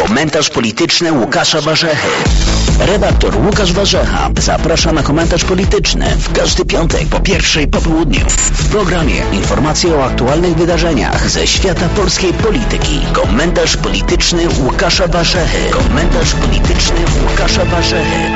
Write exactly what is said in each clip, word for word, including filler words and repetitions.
Komentarz polityczny Łukasza Warzechy. Redaktor Łukasz Warzecha zaprasza na komentarz polityczny w każdy piątek po pierwszej po południu. W programie informacje o aktualnych wydarzeniach ze świata polskiej polityki. Komentarz polityczny Łukasza Warzechy. Komentarz polityczny Łukasza Warzechy.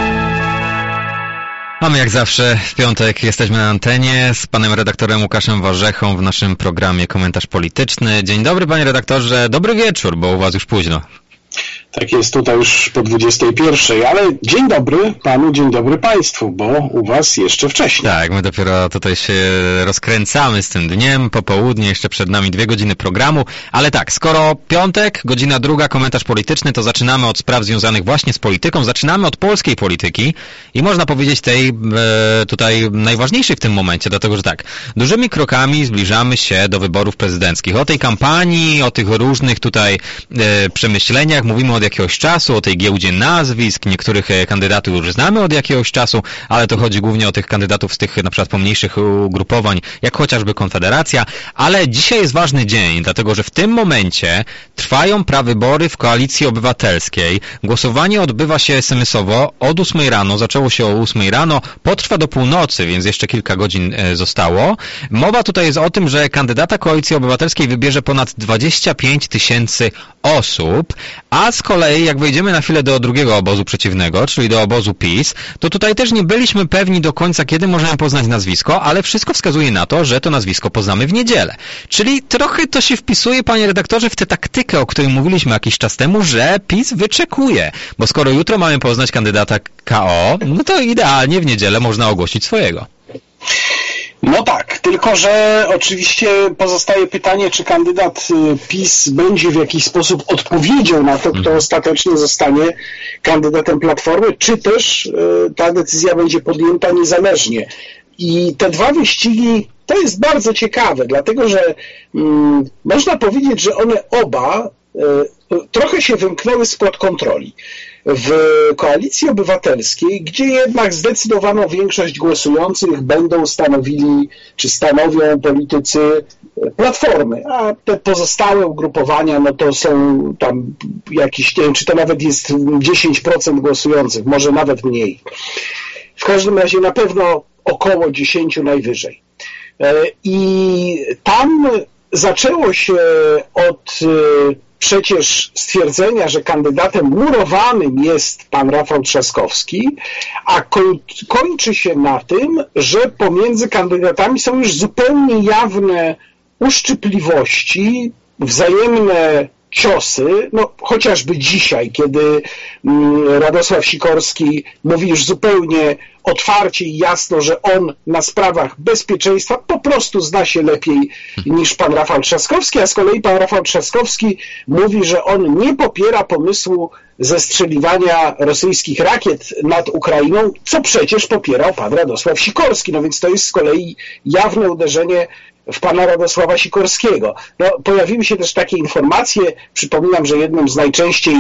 Mamy jak zawsze w piątek, jesteśmy na antenie z panem redaktorem Łukaszem Warzechą w naszym programie Komentarz Polityczny. Dzień dobry panie redaktorze, dobry wieczór, bo u was już późno. Tak jest, tutaj już po dwudziestej pierwszej, ale dzień dobry panu, dzień dobry państwu, bo u was jeszcze wcześniej. Tak, my dopiero tutaj się rozkręcamy z tym dniem, popołudnie, jeszcze przed nami dwie godziny programu, ale tak, skoro piątek, godzina druga, komentarz polityczny, to zaczynamy od spraw związanych właśnie z polityką, zaczynamy od polskiej polityki i można powiedzieć tej e, tutaj najważniejszej w tym momencie, dlatego że tak, dużymi krokami zbliżamy się do wyborów prezydenckich. O tej kampanii, o tych różnych tutaj e, przemyśleniach mówimy od jakiegoś czasu, o tej giełdzie nazwisk, niektórych kandydatów już znamy od jakiegoś czasu, ale to chodzi głównie o tych kandydatów z tych na przykład pomniejszych ugrupowań, jak chociażby Konfederacja, ale dzisiaj jest ważny dzień, dlatego że w tym momencie trwają prawybory w Koalicji Obywatelskiej. Głosowanie odbywa się es em esowo od ósmej rano, zaczęło się o ósmej rano, potrwa do północy, więc jeszcze kilka godzin zostało. Mowa tutaj jest o tym, że kandydata Koalicji Obywatelskiej wybierze ponad dwadzieścia pięć tysięcy osób, a z kolei jak wejdziemy na chwilę do drugiego obozu przeciwnego, czyli do obozu PiS, to tutaj też nie byliśmy pewni do końca, kiedy możemy poznać nazwisko, ale wszystko wskazuje na to, że to nazwisko poznamy w niedzielę. Czyli trochę to się wpisuje, panie redaktorze, w tę taktykę, o której mówiliśmy jakiś czas temu, że PiS wyczekuje, bo skoro jutro mamy poznać kandydata K O, no to idealnie w niedzielę można ogłosić swojego. No tak, tylko że oczywiście pozostaje pytanie, czy kandydat PiS będzie w jakiś sposób odpowiedzią na to, kto ostatecznie zostanie kandydatem Platformy, czy też ta decyzja będzie podjęta niezależnie. I te dwa wyścigi to jest bardzo ciekawe, dlatego że mm, można powiedzieć, że one oba y, trochę się wymknęły spod kontroli. W Koalicji Obywatelskiej, gdzie jednak zdecydowaną większość głosujących będą stanowili, czy stanowią politycy Platformy, a te pozostałe ugrupowania, no to są tam jakieś, nie wiem, czy to nawet jest dziesięć procent głosujących, może nawet mniej. W każdym razie na pewno około dziesięć najwyżej. I tam zaczęło się od przecież stwierdzenia, że kandydatem murowanym jest pan Rafał Trzaskowski, a kończy się na tym, że pomiędzy kandydatami są już zupełnie jawne uszczypliwości, wzajemne ciosy, no chociażby dzisiaj, kiedy Radosław Sikorski mówi już zupełnie otwarcie i jasno, że on na sprawach bezpieczeństwa po prostu zna się lepiej niż pan Rafał Trzaskowski, a z kolei pan Rafał Trzaskowski mówi, że on nie popiera pomysłu zestrzeliwania rosyjskich rakiet nad Ukrainą, co przecież popierał pan Radosław Sikorski. No więc to jest z kolei jawne uderzenie w pana Radosława Sikorskiego. No, pojawiły się też takie informacje, przypominam, że jednym z najczęściej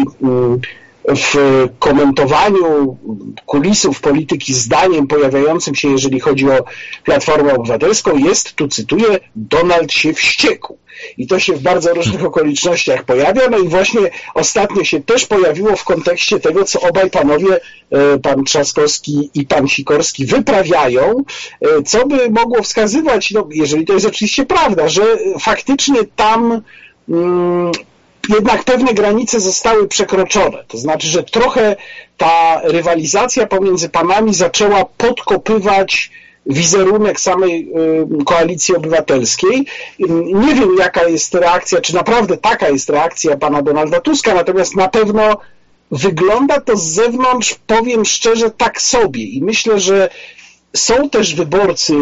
w komentowaniu kulisów polityki zdaniem pojawiającym się, jeżeli chodzi o Platformę Obywatelską, jest, tu cytuję, Donald się wściekł. I to się w bardzo różnych okolicznościach pojawia, no i właśnie ostatnio się też pojawiło w kontekście tego, co obaj panowie, pan Trzaskowski i pan Sikorski, wyprawiają, co by mogło wskazywać, no jeżeli to jest oczywiście prawda, że faktycznie tam mm, jednak pewne granice zostały przekroczone. To znaczy, że trochę ta rywalizacja pomiędzy panami zaczęła podkopywać wizerunek samej Koalicji Obywatelskiej. Nie wiem, jaka jest reakcja, czy naprawdę taka jest reakcja pana Donalda Tuska, natomiast na pewno wygląda to z zewnątrz, powiem szczerze, tak sobie. I myślę, że są też wyborcy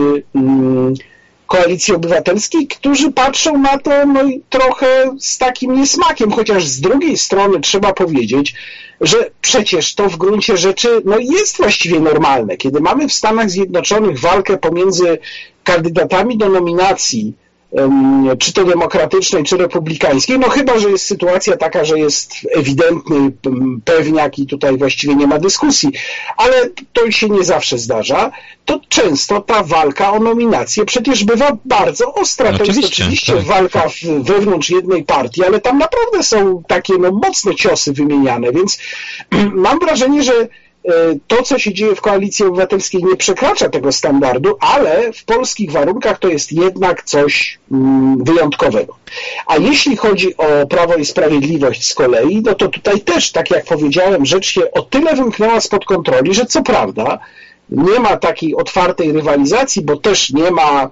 Koalicji Obywatelskiej, którzy patrzą na to no i trochę z takim niesmakiem, chociaż z drugiej strony trzeba powiedzieć, że przecież to w gruncie rzeczy no jest właściwie normalne. Kiedy mamy w Stanach Zjednoczonych walkę pomiędzy kandydatami do nominacji czy to demokratycznej, czy republikańskiej, no chyba, że jest sytuacja taka, że jest ewidentny pewniak i tutaj właściwie nie ma dyskusji, ale to się nie zawsze zdarza, to często ta walka o nominację przecież bywa bardzo ostra. To jest oczywiście tak. walka wewnątrz jednej partii, ale tam naprawdę są takie no, mocne ciosy wymieniane, więc mam wrażenie, że to, co się dzieje w Koalicji Obywatelskiej, nie przekracza tego standardu, ale w polskich warunkach to jest jednak coś wyjątkowego. A jeśli chodzi o Prawo i Sprawiedliwość z kolei, no to tutaj też, tak jak powiedziałem, rzecz się o tyle wymknęła spod kontroli, że co prawda nie ma takiej otwartej rywalizacji, bo też nie ma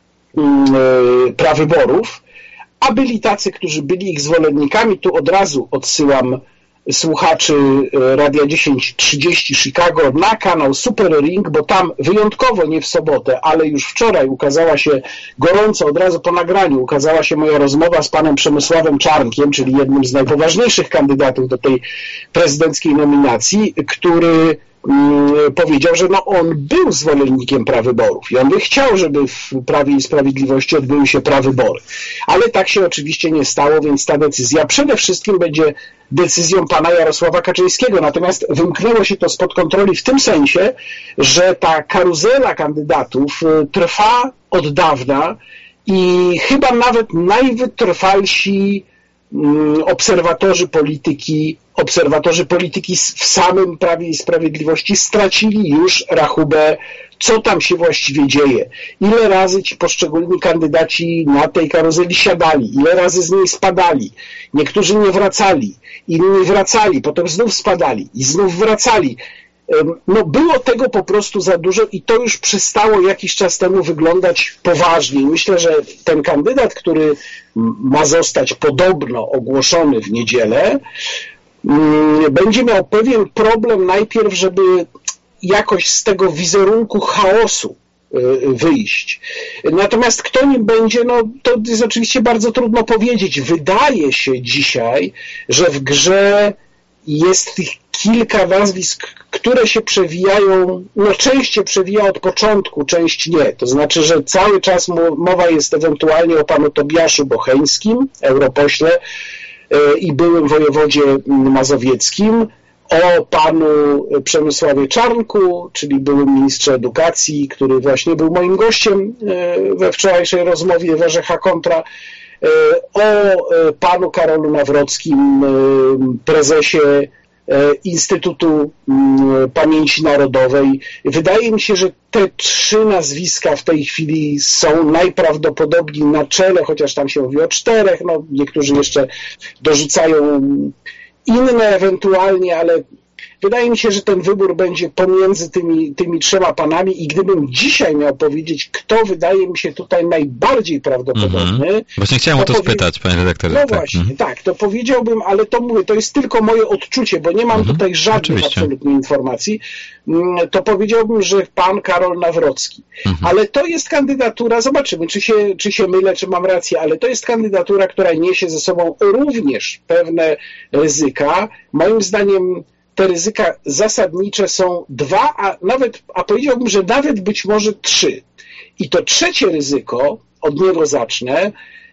yy, prawyborów, a byli tacy, którzy byli ich zwolennikami, tu od razu odsyłam słuchaczy Radia dziesięć trzydzieści Chicago na kanał Super Ring, bo tam wyjątkowo nie w sobotę, ale już wczoraj ukazała się gorąco, od razu po nagraniu, ukazała się moja rozmowa z panem Przemysławem Czarnkiem, czyli jednym z najpoważniejszych kandydatów do tej prezydenckiej nominacji, który powiedział, że no on był zwolennikiem prawyborów i on by chciał, żeby w Prawie i Sprawiedliwości odbyły się prawybory. Ale tak się oczywiście nie stało, więc ta decyzja przede wszystkim będzie decyzją pana Jarosława Kaczyńskiego. Natomiast wymknęło się to spod kontroli w tym sensie, że ta karuzela kandydatów trwa od dawna i chyba nawet najwytrwalsi obserwatorzy polityki, obserwatorzy polityki w samym Prawie i Sprawiedliwości stracili już rachubę, co tam się właściwie dzieje. Ile razy ci poszczególni kandydaci na tej karuzeli siadali, ile razy z niej spadali. Niektórzy nie wracali, inni wracali, potem znów spadali i znów wracali. No było tego po prostu za dużo i to już przestało jakiś czas temu wyglądać poważnie. Myślę, że ten kandydat, który ma zostać podobno ogłoszony w niedzielę, będzie miał pewien problem najpierw, żeby jakoś z tego wizerunku chaosu wyjść. Natomiast kto nim będzie, no to jest oczywiście bardzo trudno powiedzieć. Wydaje się dzisiaj, że w grze jest tych kilka nazwisk, które się przewijają, no część się przewija od początku, część nie. To znaczy, że cały czas mowa jest ewentualnie o panu Tobiaszu Bocheńskim, europośle i byłym wojewodzie mazowieckim, o panu Przemysławie Czarnku, czyli byłym ministrze edukacji, który właśnie był moim gościem we wczorajszej rozmowie w Orzecha Kontra, o panu Karolu Nawrockim, prezesie Instytutu Pamięci Narodowej. Wydaje mi się, że te trzy nazwiska w tej chwili są najprawdopodobniej na czele, chociaż tam się mówi o czterech, no niektórzy jeszcze dorzucają inne ewentualnie, ale wydaje mi się, że ten wybór będzie pomiędzy tymi, tymi trzema panami i gdybym dzisiaj miał powiedzieć, kto wydaje mi się tutaj najbardziej prawdopodobny... Mm-hmm. Właśnie chciałem o to powie... spytać, panie redaktorze. No tak. właśnie, mm-hmm. tak, to powiedziałbym, ale to mówię, to jest tylko moje odczucie, bo nie mam mm-hmm. tutaj żadnych Oczywiście. absolutnie informacji, to powiedziałbym, że pan Karol Nawrocki. Mm-hmm. Ale to jest kandydatura, zobaczymy, czy się, czy się mylę, czy mam rację, ale to jest kandydatura, która niesie ze sobą również pewne ryzyka. Moim zdaniem te ryzyka zasadnicze są dwa, a nawet, a powiedziałbym, że nawet być może trzy. I to trzecie ryzyko, od niego zacznę,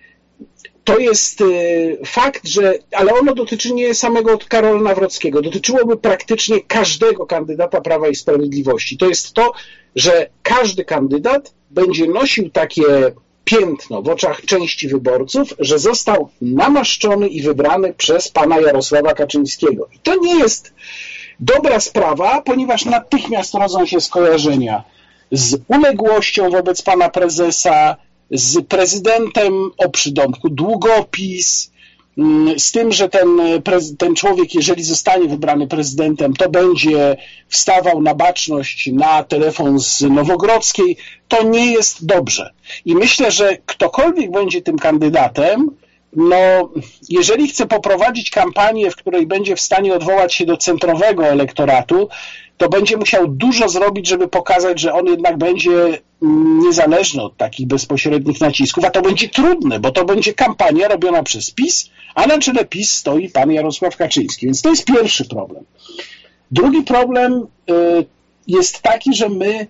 to jest y, fakt, że, ale ono dotyczy nie samego Karola Nawrockiego, dotyczyłoby praktycznie każdego kandydata Prawa i Sprawiedliwości. To jest to, że każdy kandydat będzie nosił takie piętno w oczach części wyborców, że został namaszczony i wybrany przez pana Jarosława Kaczyńskiego. I to nie jest dobra sprawa, ponieważ natychmiast rodzą się skojarzenia z uległością wobec pana prezesa, z prezydentem o przydomku długopis, z tym, że ten, ten człowiek, jeżeli zostanie wybrany prezydentem, to będzie wstawał na baczność na telefon z Nowogrodzkiej. To nie jest dobrze. I myślę, że ktokolwiek będzie tym kandydatem, no, jeżeli chce poprowadzić kampanię, w której będzie w stanie odwołać się do centrowego elektoratu, to będzie musiał dużo zrobić, żeby pokazać, że on jednak będzie niezależny od takich bezpośrednich nacisków, a to będzie trudne, bo to będzie kampania robiona przez PiS, a na czele PiS stoi pan Jarosław Kaczyński, więc to jest pierwszy problem. Drugi problem jest taki, że my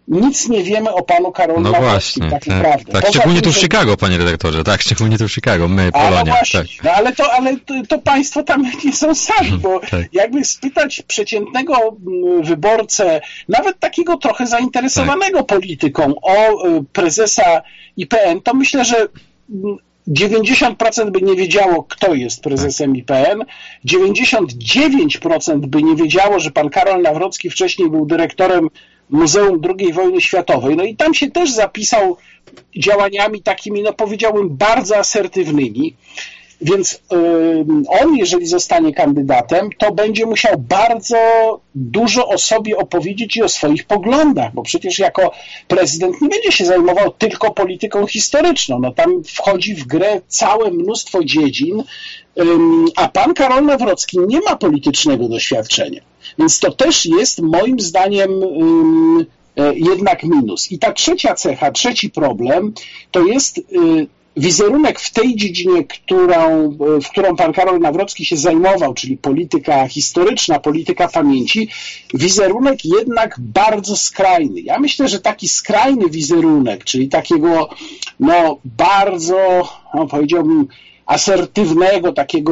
nic nie wiemy o panu Karolu No Nawrockim, właśnie, tak naprawdę. tak, Poza szczególnie tym, tu w że... Chicago, panie redaktorze, tak, szczególnie tu w Chicago, my, A, Polonia. no właśnie, tak. no ale, to, ale to, to państwo tam nie są sami, bo tak. jakby spytać przeciętnego wyborcę, nawet takiego trochę zainteresowanego tak. polityką, o prezesa I P N, to myślę, że dziewięćdziesiąt procent by nie wiedziało, kto jest prezesem I P N, dziewięćdziesiąt dziewięć procent by nie wiedziało, że pan Karol Nawrocki wcześniej był dyrektorem Muzeum drugiej Wojny Światowej. No i tam się też zapisał działaniami takimi, no powiedziałbym, bardzo asertywnymi. Więc y, on, jeżeli zostanie kandydatem, to będzie musiał bardzo dużo o sobie opowiedzieć i o swoich poglądach, bo przecież jako prezydent nie będzie się zajmował tylko polityką historyczną. No tam wchodzi w grę całe mnóstwo dziedzin, y, a pan Karol Nawrocki nie ma politycznego doświadczenia. Więc to też jest moim zdaniem y, y, jednak minus. I ta trzecia cecha, trzeci problem, to jest... Y, wizerunek w tej dziedzinie, którą, w którą pan Karol Nawrocki się zajmował, czyli polityka historyczna, polityka pamięci, wizerunek jednak bardzo skrajny. Ja myślę, że taki skrajny wizerunek, czyli takiego no, bardzo, no, powiedziałbym, asertywnego, takiego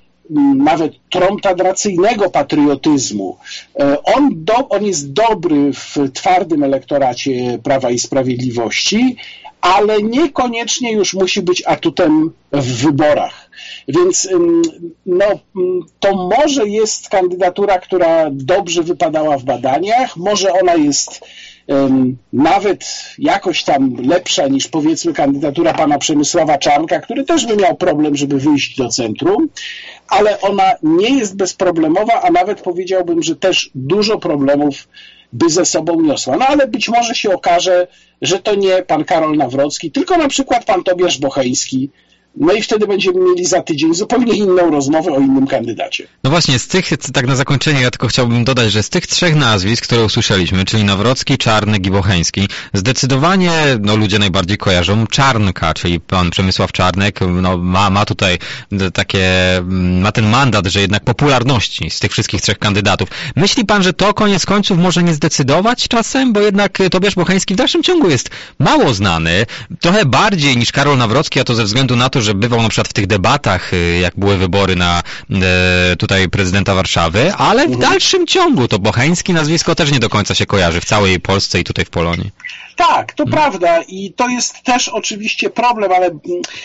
nawet tromtadracyjnego patriotyzmu. On, do, on jest dobry w twardym elektoracie Prawa i Sprawiedliwości, ale niekoniecznie już musi być atutem w wyborach. Więc no, to może jest kandydatura, która dobrze wypadała w badaniach, może ona jest um, nawet jakoś tam lepsza niż powiedzmy kandydatura pana Przemysława Czarnka, który też by miał problem, żeby wyjść do centrum, ale ona nie jest bezproblemowa, a nawet powiedziałbym, że też dużo problemów by ze sobą niosła. No ale być może się okaże, że to nie pan Karol Nawrocki, tylko na przykład pan Tobiasz Bocheński. No i wtedy będziemy mieli za tydzień zupełnie inną rozmowę o innym kandydacie. No właśnie, z tych, tak na zakończenie ja tylko chciałbym dodać, że z tych trzech nazwisk, które usłyszeliśmy, czyli Nawrocki, Czarnek i Bocheński, zdecydowanie no, ludzie najbardziej kojarzą Czarnka, czyli pan Przemysław Czarnek no, ma, ma tutaj takie, ma ten mandat, że jednak popularności z tych wszystkich trzech kandydatów. Myśli pan, że to koniec końców może nie zdecydować czasem, bo jednak Tobiasz Bocheński w dalszym ciągu jest mało znany, trochę bardziej niż Karol Nawrocki, a to ze względu na to, że bywał na przykład w tych debatach, jak były wybory na e, tutaj prezydenta Warszawy, ale w dalszym ciągu to Bocheński nazwisko też nie do końca się kojarzy w całej Polsce i tutaj w Polonii. Tak, to hmm. prawda i to jest też oczywiście problem, ale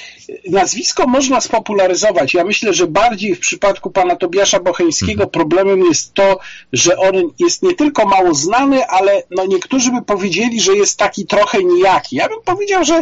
nazwisko można spopularyzować. Ja myślę, że bardziej w przypadku pana Tobiasza Bocheńskiego hmm. problemem jest to, że on jest nie tylko mało znany, ale no niektórzy by powiedzieli, że jest taki trochę nijaki. Ja bym powiedział, że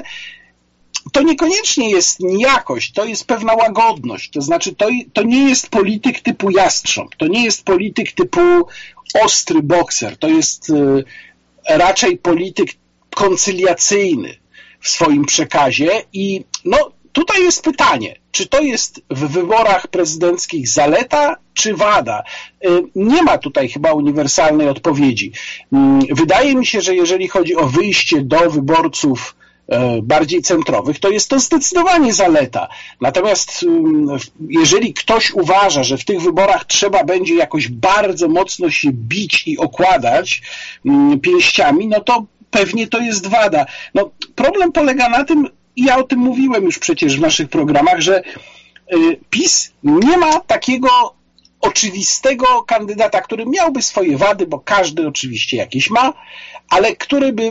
to niekoniecznie jest nijakość, to jest pewna łagodność, to znaczy to, to nie jest polityk typu jastrząb, to nie jest polityk typu ostry bokser, to jest y, raczej polityk koncyliacyjny w swoim przekazie i no tutaj jest pytanie, czy to jest w wyborach prezydenckich zaleta, czy wada? Y, nie ma tutaj chyba uniwersalnej odpowiedzi. Y, wydaje mi się, że jeżeli chodzi o wyjście do wyborców bardziej centrowych, to jest to zdecydowanie zaleta. Natomiast jeżeli ktoś uważa, że w tych wyborach trzeba będzie jakoś bardzo mocno się bić i okładać pięściami, no to pewnie to jest wada. No, problem polega na tym, i ja o tym mówiłem już przecież w naszych programach, że PiS nie ma takiego oczywistego kandydata, który miałby swoje wady, bo każdy oczywiście jakieś ma, ale który by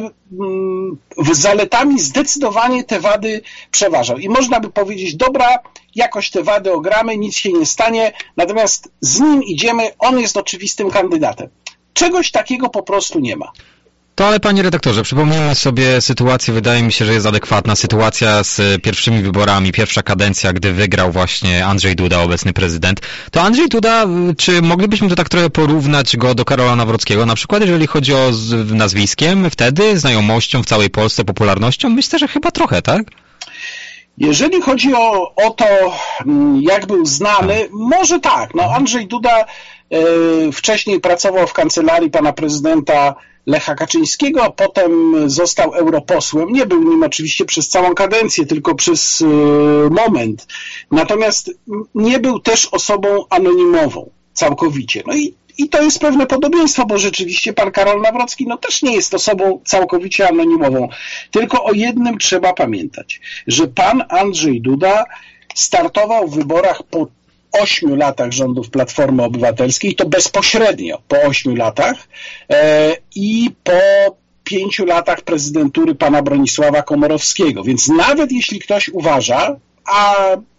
w zaletami zdecydowanie te wady przeważał. I można by powiedzieć, dobra, jakoś te wady ogramy, nic się nie stanie, natomiast z nim idziemy, on jest oczywistym kandydatem. Czegoś takiego po prostu nie ma. To ale panie redaktorze, przypomnijmy sobie sytuację, wydaje mi się, że jest adekwatna. Sytuacja z pierwszymi wyborami, pierwsza kadencja, gdy wygrał właśnie Andrzej Duda, obecny prezydent. To Andrzej Duda, czy moglibyśmy to tak trochę porównać go do Karola Nawrockiego? Na przykład jeżeli chodzi o z nazwiskiem, wtedy znajomością w całej Polsce, popularnością? Myślę, że chyba trochę, tak? Jeżeli chodzi o, o to, jak był znany, może tak. No Andrzej Duda y, wcześniej pracował w kancelarii pana prezydenta Lecha Kaczyńskiego, a potem został europosłem. Nie był nim oczywiście przez całą kadencję, tylko przez y, moment. Natomiast nie był też osobą anonimową całkowicie. No i I to jest pewne podobieństwo, bo rzeczywiście pan Karol Nawrocki no też nie jest osobą całkowicie anonimową. Tylko o jednym trzeba pamiętać, że pan Andrzej Duda startował w wyborach po ośmiu latach rządów Platformy Obywatelskiej, i to bezpośrednio po ośmiu latach e, i po pięciu latach prezydentury pana Bronisława Komorowskiego. Więc nawet jeśli ktoś uważa, a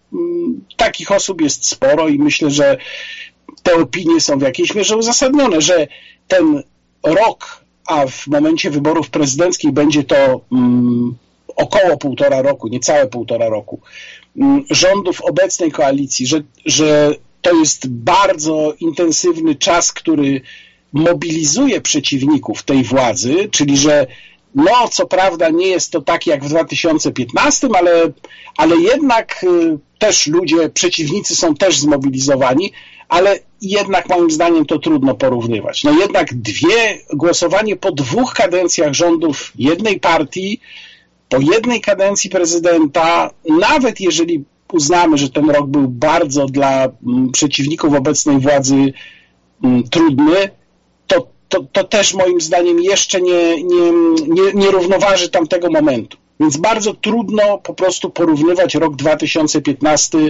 m, takich osób jest sporo i myślę, że te opinie są w jakiejś mierze uzasadnione, że ten rok, a w momencie wyborów prezydenckich będzie to mm, około półtora roku, niecałe półtora roku, mm, rządów obecnej koalicji, że, że to jest bardzo intensywny czas, który mobilizuje przeciwników tej władzy, czyli że no co prawda nie jest to tak jak w dwa tysiące piętnastym, ale, ale jednak y, też ludzie, przeciwnicy są też zmobilizowani, ale jednak moim zdaniem to trudno porównywać. No jednak dwie, głosowanie po dwóch kadencjach rządów jednej partii, po jednej kadencji prezydenta, nawet jeżeli uznamy, że ten rok był bardzo dla m, przeciwników obecnej władzy m, trudny, to, to, to też moim zdaniem jeszcze nie, nie, nie, nie równoważy tamtego momentu. Więc bardzo trudno po prostu porównywać rok dwa tysiące piętnasty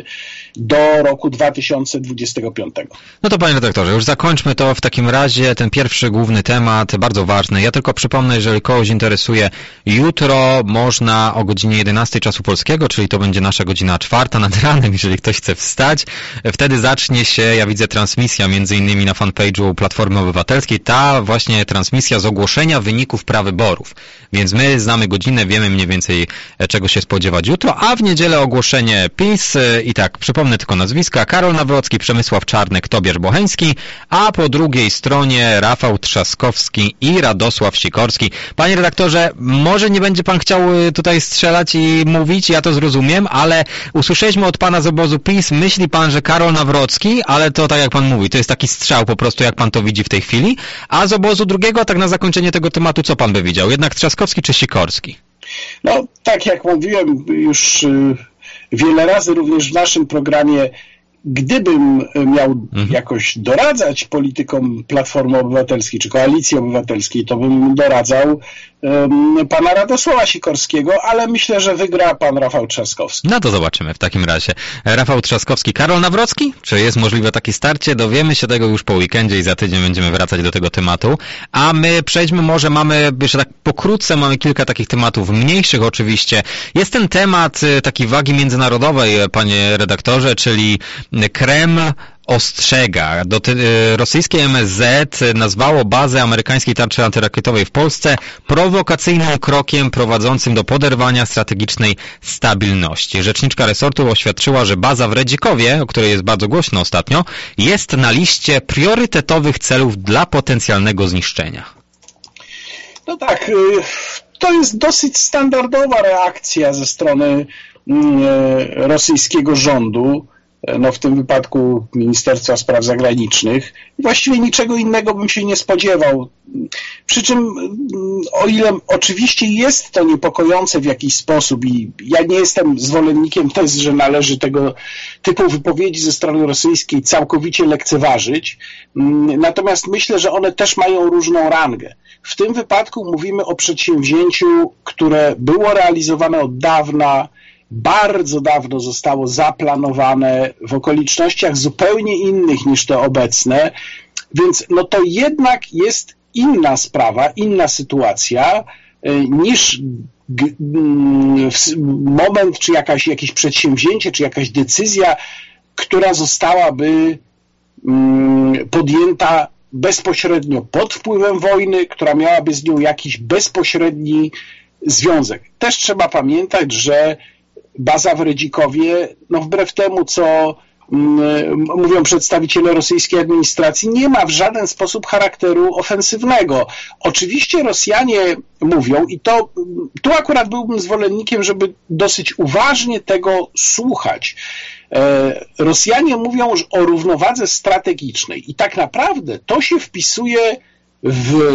do roku dwa tysiące dwudziestego piątego. No to panie redaktorze, już zakończmy to w takim razie, ten pierwszy główny temat, bardzo ważny. Ja tylko przypomnę, jeżeli kogoś interesuje, jutro można o godzinie jedenastej czasu polskiego, czyli to będzie nasza godzina czwarta nad ranem, jeżeli ktoś chce wstać. Wtedy zacznie się, ja widzę, transmisja między innymi na fanpage'u Platformy Obywatelskiej, ta właśnie transmisja z ogłoszenia wyników prawyborów. Więc my znamy godzinę, wiemy mniej więcej więcej czego się spodziewać jutro, a w niedzielę ogłoszenie PiS i tak, przypomnę tylko nazwiska: Karol Nawrocki, Przemysław Czarnek, Tobiasz Bocheński, a po drugiej stronie Rafał Trzaskowski i Radosław Sikorski. Panie redaktorze, może nie będzie pan chciał tutaj strzelać i mówić, ja to zrozumiem, ale usłyszeliśmy od pana z obozu PiS, myśli pan, że Karol Nawrocki, ale to tak jak pan mówi, to jest taki strzał po prostu, jak pan to widzi w tej chwili, a z obozu drugiego, tak na zakończenie tego tematu, co pan by widział? Jednak Trzaskowski czy Sikorski? No, tak jak mówiłem już y, wiele razy również w naszym programie, gdybym miał mhm. jakoś doradzać politykom Platformy Obywatelskiej czy Koalicji Obywatelskiej, to bym doradzał um, pana Radosława Sikorskiego, ale myślę, że wygra pan Rafał Trzaskowski. No to zobaczymy w takim razie. Rafał Trzaskowski, Karol Nawrocki? Czy jest możliwe takie starcie? Dowiemy się tego już po weekendzie i za tydzień będziemy wracać do tego tematu. A my przejdźmy może, mamy, jeszcze tak pokrótce, mamy kilka takich tematów, mniejszych oczywiście. Jest ten temat takiej wagi międzynarodowej, panie redaktorze, czyli Kreml ostrzega. Do ty, rosyjskie M S Z nazwało bazę amerykańskiej tarczy antyrakietowej w Polsce prowokacyjnym krokiem prowadzącym do poderwania strategicznej stabilności. Rzeczniczka resortu oświadczyła, że baza w Redzikowie, o której jest bardzo głośno ostatnio, jest na liście priorytetowych celów dla potencjalnego zniszczenia. No tak, to jest dosyć standardowa reakcja ze strony rosyjskiego rządu, no w tym wypadku Ministerstwa Spraw Zagranicznych. Właściwie niczego innego bym się nie spodziewał. Przy czym, o ile oczywiście jest to niepokojące w jakiś sposób i ja nie jestem zwolennikiem tezy, że należy tego typu wypowiedzi ze strony rosyjskiej całkowicie lekceważyć, natomiast myślę, że one też mają różną rangę. W tym wypadku mówimy o przedsięwzięciu, które było realizowane od dawna, bardzo dawno zostało zaplanowane w okolicznościach zupełnie innych niż te obecne, więc no to jednak jest inna sprawa, inna sytuacja niż moment, czy jakaś, jakieś przedsięwzięcie, czy jakaś decyzja, która zostałaby podjęta bezpośrednio pod wpływem wojny, która miałaby z nią jakiś bezpośredni związek. Też trzeba pamiętać, że baza w Redzikowie, no wbrew temu, co mm, mówią przedstawiciele rosyjskiej administracji, nie ma w żaden sposób charakteru ofensywnego. Oczywiście Rosjanie mówią, i to tu akurat byłbym zwolennikiem, żeby dosyć uważnie tego słuchać. E, Rosjanie mówią o równowadze strategicznej i tak naprawdę to się wpisuje w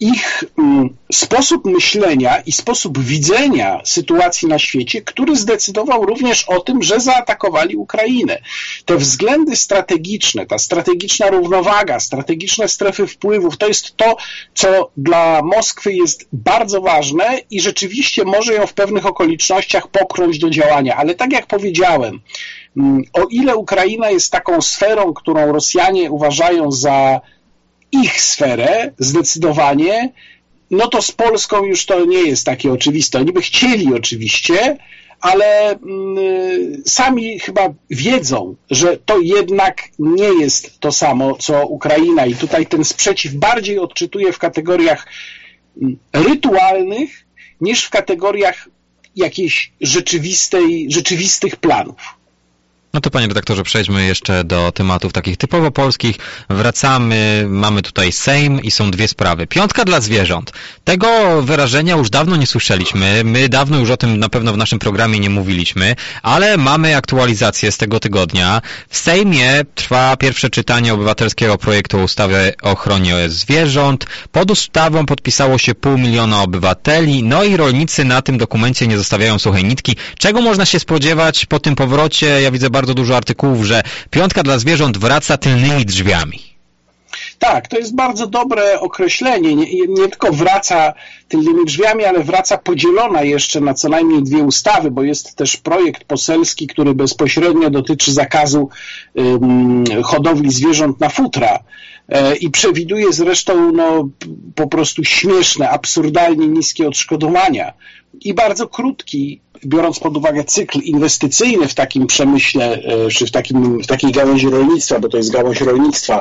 ich sposób myślenia i sposób widzenia sytuacji na świecie, który zdecydował również o tym, że zaatakowali Ukrainę. Te względy strategiczne, ta strategiczna równowaga, strategiczne strefy wpływów, to jest to, co dla Moskwy jest bardzo ważne i rzeczywiście może ją w pewnych okolicznościach popchnąć do działania. Ale tak jak powiedziałem, o ile Ukraina jest taką sferą, którą Rosjanie uważają za ich sferę, zdecydowanie, no to z Polską już to nie jest takie oczywiste. Oni by chcieli oczywiście, ale mm, sami chyba wiedzą, że to jednak nie jest to samo, co Ukraina i tutaj ten sprzeciw bardziej odczytuje w kategoriach rytualnych niż w kategoriach jakiejś rzeczywistej, rzeczywistych planów. No to panie redaktorze, przejdźmy jeszcze do tematów takich typowo polskich. Wracamy, mamy tutaj Sejm i są dwie sprawy. Piątka dla zwierząt. Tego wyrażenia już dawno nie słyszeliśmy. My dawno już o tym na pewno w naszym programie nie mówiliśmy, ale mamy aktualizację z tego tygodnia. W Sejmie trwa pierwsze czytanie obywatelskiego projektu ustawy o ochronie zwierząt. Pod ustawą podpisało się pół miliona obywateli, no i rolnicy na tym dokumencie nie zostawiają suchej nitki. Czego można się spodziewać po tym powrocie? Ja widzę bardzo bardzo dużo artykułów, że piątka dla zwierząt wraca tylnymi drzwiami. Tak, to jest bardzo dobre określenie. Nie, nie tylko wraca tylnymi drzwiami, ale wraca podzielona jeszcze na co najmniej dwie ustawy, bo jest też projekt poselski, który bezpośrednio dotyczy zakazu um, hodowli zwierząt na futra e, i przewiduje zresztą no, po prostu śmieszne, absurdalnie niskie odszkodowania i bardzo krótki, biorąc pod uwagę cykl inwestycyjny w takim przemyśle, czy w, takim, w takiej gałęzi rolnictwa, bo to jest gałąź rolnictwa,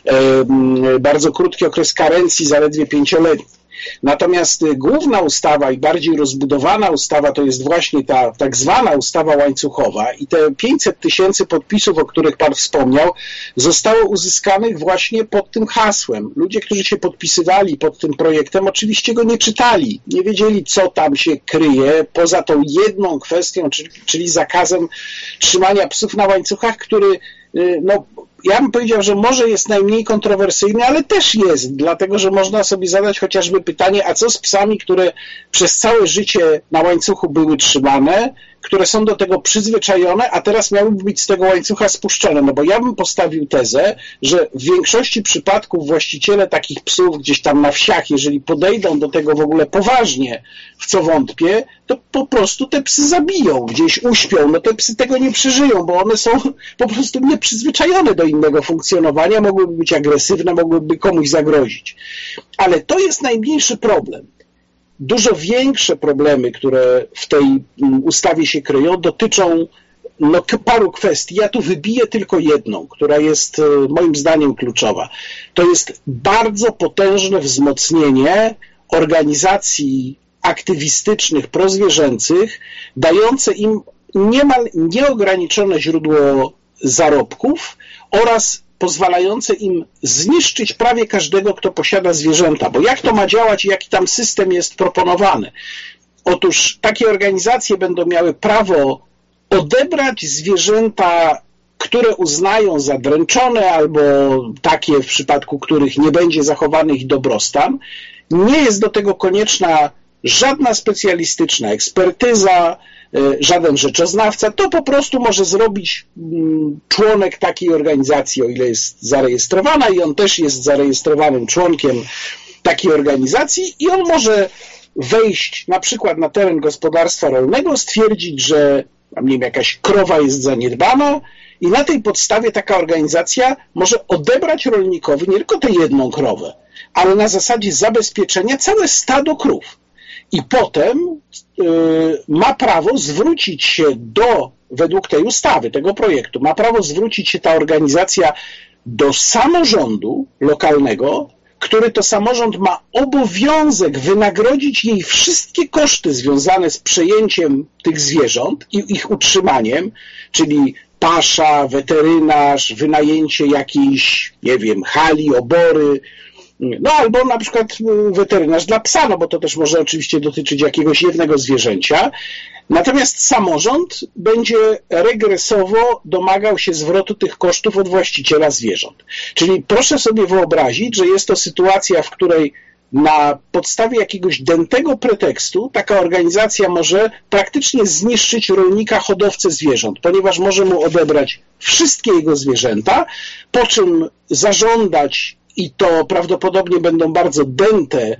bardzo krótki okres karencji, zaledwie pięcioletni. Natomiast główna ustawa i bardziej rozbudowana ustawa to jest właśnie ta tak zwana ustawa łańcuchowa i te pięćset tysięcy podpisów, o których Pan wspomniał, zostało uzyskanych właśnie pod tym hasłem. Ludzie, którzy się podpisywali pod tym projektem, oczywiście go nie czytali, nie wiedzieli, co tam się kryje, poza tą jedną kwestią, czyli, czyli zakazem trzymania psów na łańcuchach, który no, ja bym powiedział, że może jest najmniej kontrowersyjny, ale też jest, dlatego że można sobie zadać chociażby pytanie, a co z psami, które przez całe życie na łańcuchu były trzymane, które są do tego przyzwyczajone, a teraz miałyby być z tego łańcucha spuszczone. No bo ja bym postawił tezę, że w większości przypadków właściciele takich psów gdzieś tam na wsiach, jeżeli podejdą do tego w ogóle poważnie, w co wątpię, to po prostu te psy zabiją, gdzieś uśpią. No te psy tego nie przeżyją, bo one są po prostu nieprzyzwyczajone do innego funkcjonowania, mogłyby być agresywne, mogłyby komuś zagrozić. Ale to jest najmniejszy problem. Dużo większe problemy, które w tej ustawie się kryją, dotyczą no, paru kwestii. Ja tu wybiję tylko jedną, która jest moim zdaniem kluczowa. To jest bardzo potężne wzmocnienie organizacji aktywistycznych, prozwierzęcych, dające im niemal nieograniczone źródło zarobków oraz pozwalające im zniszczyć prawie każdego, kto posiada zwierzęta. Bo jak to ma działać i jaki tam system jest proponowany? Otóż takie organizacje będą miały prawo odebrać zwierzęta, które uznają za dręczone albo takie, w przypadku których nie będzie zachowany ich dobrostan. Nie jest do tego konieczna żadna specjalistyczna ekspertyza, żaden rzeczoznawca, to po prostu może zrobić członek takiej organizacji, o ile jest zarejestrowana i on też jest zarejestrowanym członkiem takiej organizacji i on może wejść na przykład na teren gospodarstwa rolnego, stwierdzić, że nie wiem, jakaś krowa jest zaniedbana i na tej podstawie taka organizacja może odebrać rolnikowi nie tylko tę jedną krowę, ale na zasadzie zabezpieczenia całe stado krów. I potem y, ma prawo zwrócić się do, według tej ustawy, tego projektu, ma prawo zwrócić się ta organizacja do samorządu lokalnego, który to samorząd ma obowiązek wynagrodzić jej wszystkie koszty związane z przejęciem tych zwierząt i ich utrzymaniem, czyli pasza, weterynarz, wynajęcie jakiejś, nie wiem, hali, obory, no albo na przykład weterynarz dla psa, no bo to też może oczywiście dotyczyć jakiegoś jednego zwierzęcia. Natomiast samorząd będzie regresowo domagał się zwrotu tych kosztów od właściciela zwierząt. Czyli proszę sobie wyobrazić, że jest to sytuacja, w której na podstawie jakiegoś dętego pretekstu taka organizacja może praktycznie zniszczyć rolnika, hodowcę zwierząt, ponieważ może mu odebrać wszystkie jego zwierzęta, po czym zażądać, i to prawdopodobnie będą bardzo dęte,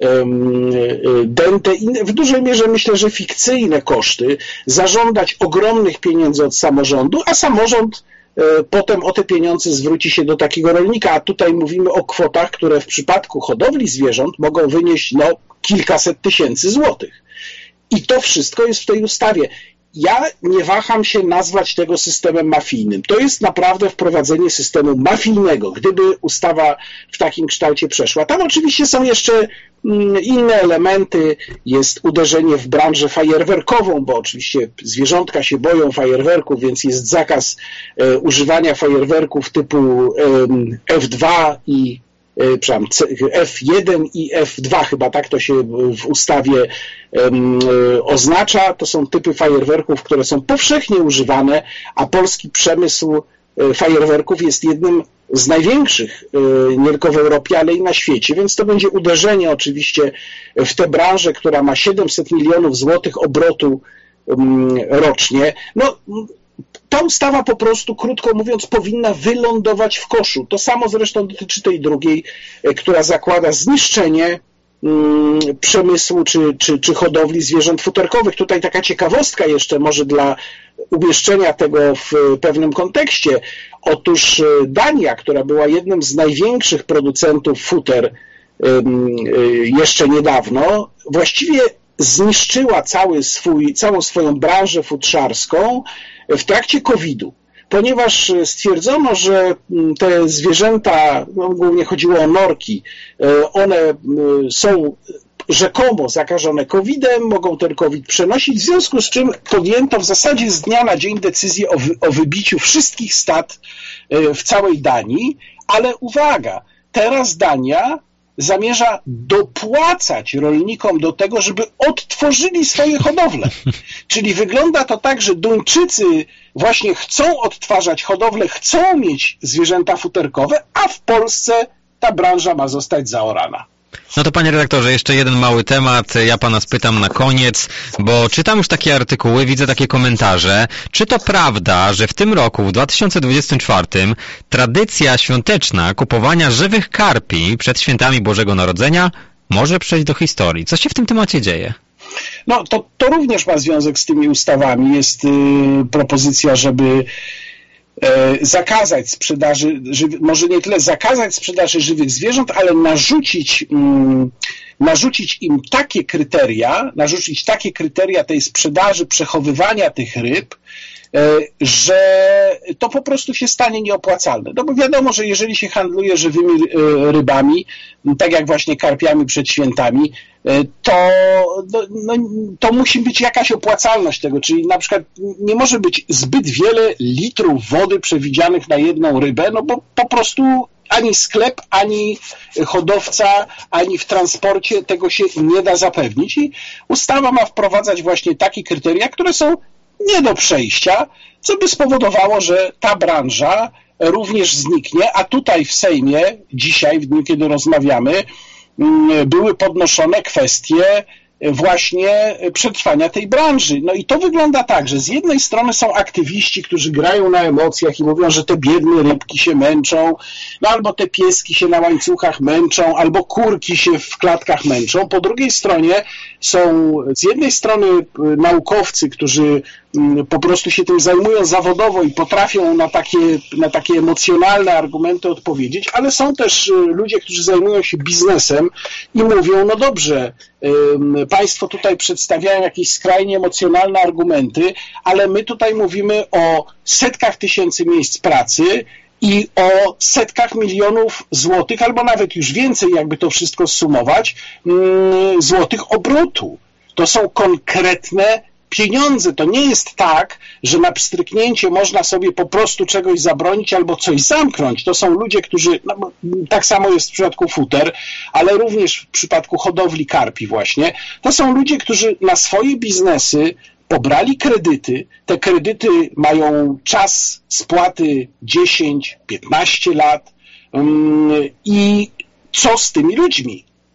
dęte i w dużej mierze myślę, że fikcyjne koszty, zażądać ogromnych pieniędzy od samorządu, a samorząd potem o te pieniądze zwróci się do takiego rolnika, a tutaj mówimy o kwotach, które w przypadku hodowli zwierząt mogą wynieść no, kilkaset tysięcy złotych. I to wszystko jest w tej ustawie. Ja nie waham się nazwać tego systemem mafijnym. To jest naprawdę wprowadzenie systemu mafijnego, gdyby ustawa w takim kształcie przeszła. Tam oczywiście są jeszcze inne elementy, jest uderzenie w branżę fajerwerkową, bo oczywiście zwierzątka się boją fajerwerków, więc jest zakaz e, używania fajerwerków typu e, F dwa i przepraszam, F jeden i F dwa, chyba tak to się w ustawie um, oznacza. To są typy fajerwerków, które są powszechnie używane, a polski przemysł fajerwerków jest jednym z największych nie tylko w Europie, ale i na świecie, więc to będzie uderzenie oczywiście w tę branżę, która ma siedemset milionów złotych obrotu um, rocznie. No, ta ustawa po prostu, krótko mówiąc, powinna wylądować w koszu. To samo zresztą dotyczy tej drugiej, która zakłada zniszczenie mm, przemysłu czy, czy, czy hodowli zwierząt futerkowych. Tutaj taka ciekawostka jeszcze może dla umieszczenia tego w pewnym kontekście. Otóż Dania, która była jednym z największych producentów futer ym, jeszcze niedawno, właściwie zniszczyła cały swój, całą swoją branżę futrzarską w trakcie kowida, ponieważ stwierdzono, że te zwierzęta, no głównie chodziło o norki, one są rzekomo zakażone kowidem, mogą ten kowid przenosić, w związku z czym podjęto w zasadzie z dnia na dzień decyzję o, wy, o wybiciu wszystkich stad w całej Danii, ale uwaga, teraz Dania zamierza dopłacać rolnikom do tego, żeby odtworzyli swoje hodowle. Czyli wygląda to tak, że Duńczycy właśnie chcą odtwarzać hodowlę, chcą mieć zwierzęta futerkowe, a w Polsce ta branża ma zostać zaorana. No to panie redaktorze, jeszcze jeden mały temat, ja pana spytam na koniec, bo czytam już takie artykuły, widzę takie komentarze. Czy to prawda, że w tym roku, w dwa tysiące dwudziestym czwartym, tradycja świąteczna kupowania żywych karpi przed świętami Bożego Narodzenia może przejść do historii? Co się w tym temacie dzieje? No to, to również ma związek z tymi ustawami. Jest yy, propozycja, żeby zakazać sprzedaży, może nie tyle zakazać sprzedaży żywych zwierząt, ale narzucić, narzucić im takie kryteria, narzucić takie kryteria tej sprzedaży, przechowywania tych ryb, że to po prostu się stanie nieopłacalne. No bo wiadomo, że jeżeli się handluje żywymi rybami, tak jak właśnie karpiami przed świętami, to, no, no, to musi być jakaś opłacalność tego, czyli na przykład nie może być zbyt wiele litrów wody przewidzianych na jedną rybę, no bo po prostu ani sklep, ani hodowca, ani w transporcie tego się nie da zapewnić i ustawa ma wprowadzać właśnie takie kryteria, które są nie do przejścia, co by spowodowało, że ta branża również zniknie, a tutaj w Sejmie dzisiaj, w dniu kiedy rozmawiamy, były podnoszone kwestie właśnie przetrwania tej branży. No i to wygląda tak, że z jednej strony są aktywiści, którzy grają na emocjach i mówią, że te biedne rybki się męczą, no albo te pieski się na łańcuchach męczą, albo kurki się w klatkach męczą. Po drugiej stronie są z jednej strony naukowcy, którzy po prostu się tym zajmują zawodowo i potrafią na takie, na takie emocjonalne argumenty odpowiedzieć, ale są też ludzie, którzy zajmują się biznesem i mówią, no dobrze, państwo tutaj przedstawiają jakieś skrajnie emocjonalne argumenty, ale my tutaj mówimy o setkach tysięcy miejsc pracy i o setkach milionów złotych, albo nawet już więcej, jakby to wszystko zsumować, złotych obrotu. To są konkretne pieniądze. To nie jest tak, że na pstryknięcie można sobie po prostu czegoś zabronić albo coś zamknąć. To są ludzie, którzy, no, tak samo jest w przypadku futer, ale również w przypadku hodowli karpi właśnie, to są ludzie, którzy na swoje biznesy pobrali kredyty. Te kredyty mają czas spłaty dziesięć piętnaście lat i co z tymi ludźmi?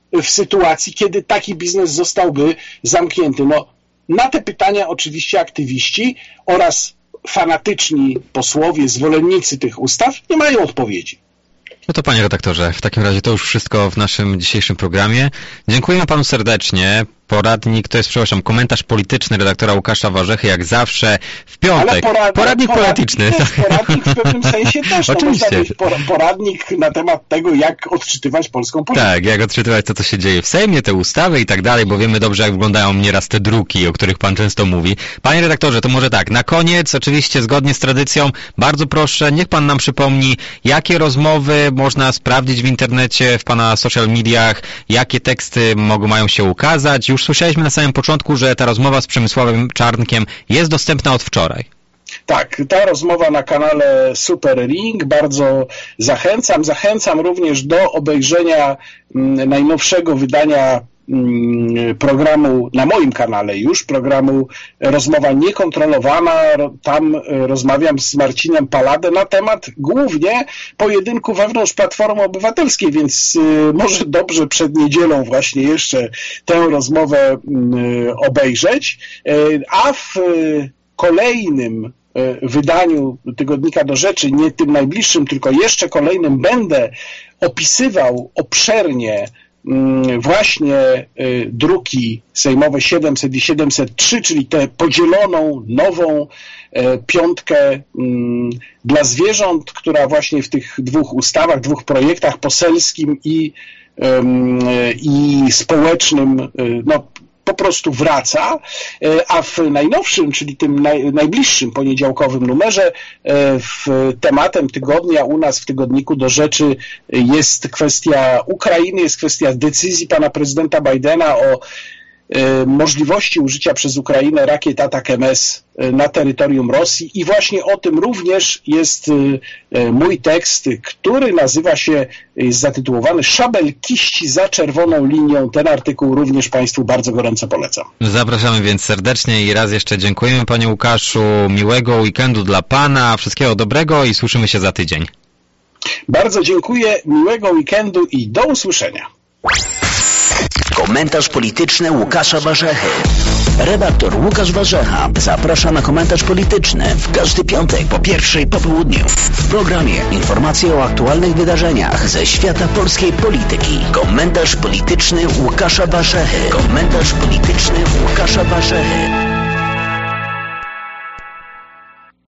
w sytuacji, kiedy taki biznes zostałby zamknięty? No, na te pytania oczywiście aktywiści oraz fanatyczni posłowie, zwolennicy tych ustaw nie mają odpowiedzi. No to panie redaktorze, w takim razie to już wszystko w naszym dzisiejszym programie. Dziękujemy panu serdecznie. Poradnik, to jest, przepraszam, komentarz polityczny redaktora Łukasza Warzechy, jak zawsze w piątek. Porad, poradnik porad, polityczny. Jest, poradnik w pewnym sensie też. No, oczywiście. Można mieć poradnik na temat tego, jak odczytywać polską politykę. Tak, jak odczytywać to, co się dzieje w Sejmie, te ustawy i tak dalej, bo wiemy dobrze, jak wyglądają nieraz te druki, o których pan często mówi. Panie redaktorze, to może tak, na koniec, oczywiście zgodnie z tradycją, bardzo proszę, niech pan nam przypomni, jakie rozmowy można sprawdzić w internecie, w pana social mediach, jakie teksty mogą, mają się ukazać. Już słyszeliśmy na samym początku, że ta rozmowa z Przemysławem Czarnkiem jest dostępna od wczoraj. Tak, ta rozmowa na kanale Super Ring, bardzo zachęcam. Zachęcam również do obejrzenia najnowszego wydania programu na moim kanale już, programu Rozmowa Niekontrolowana. Tam rozmawiam z Marcinem Paladę na temat głównie pojedynku wewnątrz Platformy Obywatelskiej, więc może dobrze przed niedzielą właśnie jeszcze tę rozmowę obejrzeć. A w kolejnym wydaniu Tygodnika do Rzeczy, nie tym najbliższym, tylko jeszcze kolejnym, będę opisywał obszernie właśnie druki sejmowe siedemset i siedemset trzy, czyli tę podzieloną, nową piątkę dla zwierząt, która właśnie w tych dwóch ustawach, dwóch projektach, poselskim i, i społecznym, no, po prostu wraca, a w najnowszym, czyli tym naj, najbliższym poniedziałkowym numerze w tematem tygodnia u nas w Tygodniku do Rzeczy jest kwestia Ukrainy, jest kwestia decyzji pana prezydenta Bidena o możliwości użycia przez Ukrainę rakiet Atak M S na terytorium Rosji i właśnie o tym również jest mój tekst, który nazywa się, jest zatytułowany Szabel kiści za czerwoną linią. Ten artykuł również Państwu bardzo gorąco polecam. Zapraszamy więc serdecznie i raz jeszcze dziękujemy panie Łukaszu, miłego weekendu dla pana, wszystkiego dobrego i słyszymy się za tydzień. Bardzo dziękuję, miłego weekendu i do usłyszenia. Komentarz polityczny Łukasza Warzechy. Redaktor Łukasz Warzecha zaprasza na komentarz polityczny w każdy piątek po pierwszej po południu. W programie informacje o aktualnych wydarzeniach ze świata polskiej polityki. Komentarz polityczny Łukasza Warzechy. Komentarz polityczny Łukasza Warzechy.